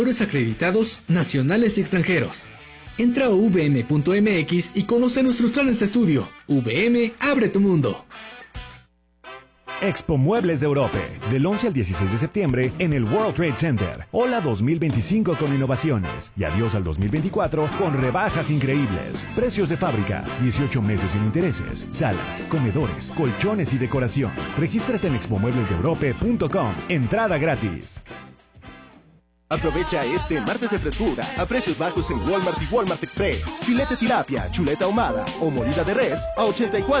acreditados nacionales y extranjeros. Entra a vm.mx y conoce nuestros planes de estudio. VM abre tu mundo. Expo Muebles de Europa, del 11 al 16 de septiembre en el World Trade Center. Hola 2025 con innovaciones y adiós al 2024 con rebajas increíbles. Precios de fábrica, 18 meses sin intereses, salas, comedores, colchones y decoración. Regístrate en expomueblesdeeurope.com. Entrada gratis. Aprovecha este martes de frescura a precios bajos en Walmart y Walmart Express. Filete tilapia, chuleta ahumada o molida de res a 84